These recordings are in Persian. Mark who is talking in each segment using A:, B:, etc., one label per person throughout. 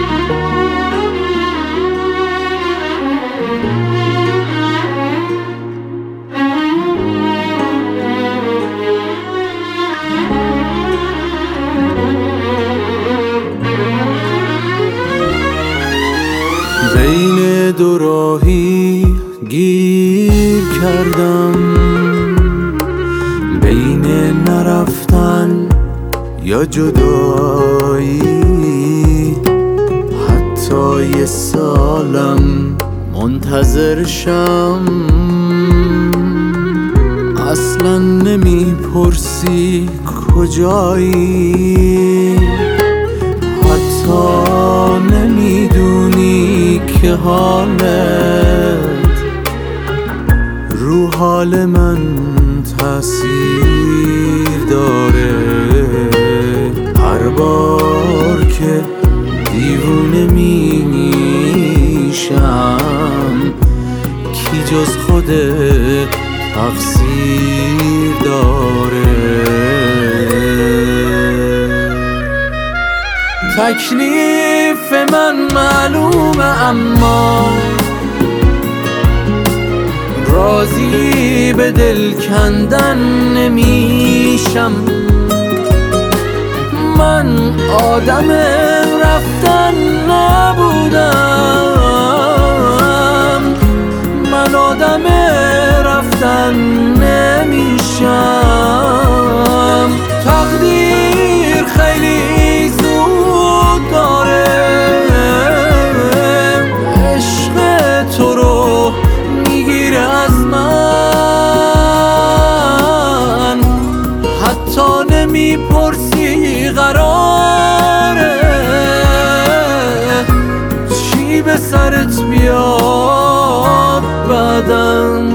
A: بین دو راهی گیر کردم، بین نرفتن یا جدایی. حتی یه سالم منتظرشم، اصلا نمیپرسی کجایی. حتی نمیدونی که حالت رو حال من تأثیر داره. هر بار که دیوونه میشم، کی جز خودت تقصیر داره. تکلیف من معلومه، اما راضی به دل کندن نمیشم. من آدم رفتن نبودم، من آدم رفتن نمیشم. تقدیر خیلی زود داره، عشق تو رو میگیره از من. حتی نمیپرسی قراره چی به سرت بیاد بعدم.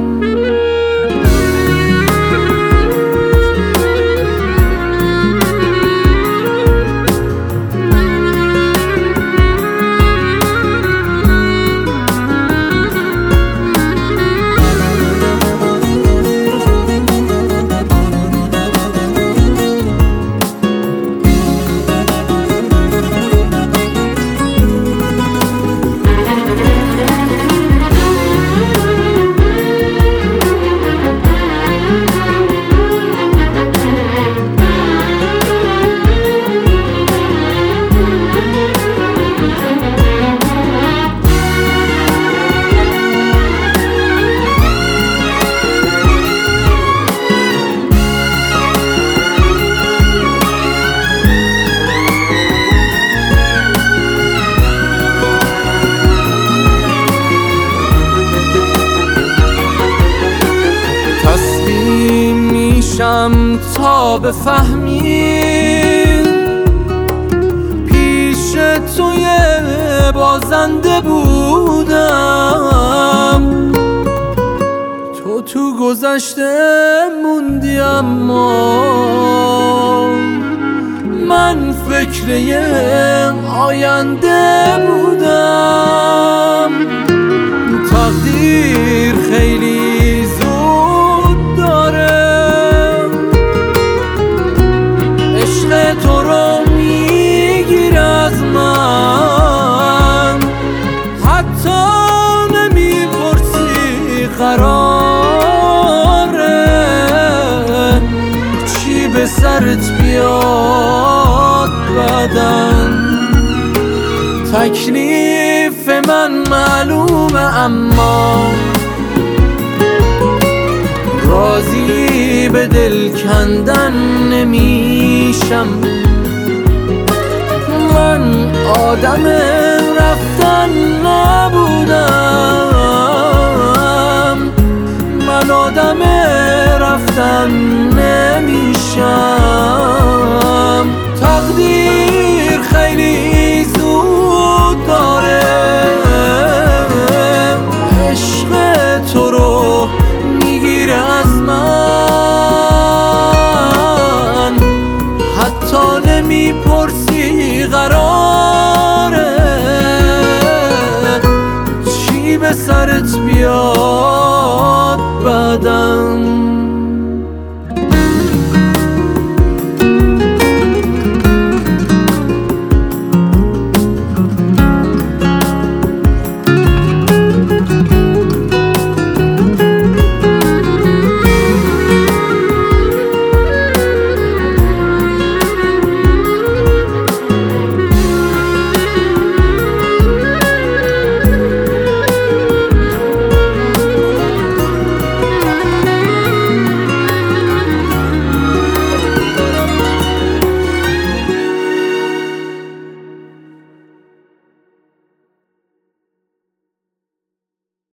A: تا بفهمی پیش توی بازنده بودم. تو گذشته موندی، اما من فکر یه آینده بودم. تقدیر خیلی زود داره، تو رو میگیر از من. حتی نمیپرسی قراره چی به سرت بیاد بعدن. تکلیف من معلومه، اما راضی به دل کندن نمیشم. من آدم رفتن نبودم، من آدم رفتن نمیشم. تقدیر خیلی زود داره، عشق تو رو میگیره از من. حتی نمیپرسی قراره چی به سرت بیاد بعدم.